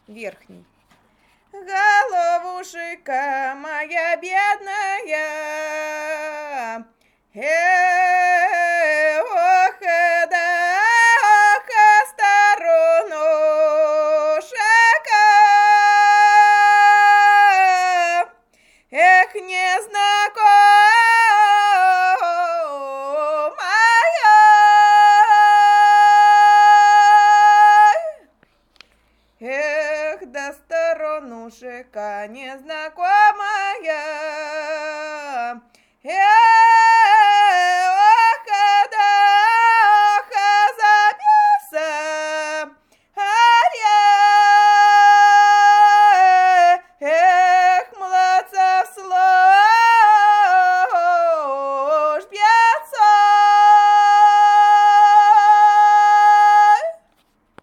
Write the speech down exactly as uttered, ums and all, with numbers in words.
верхний. Головушка моя бедная, э, ох, да, ох, сторонушка, эх, незнакомая, эх, да сторонушка незнакомая, эх.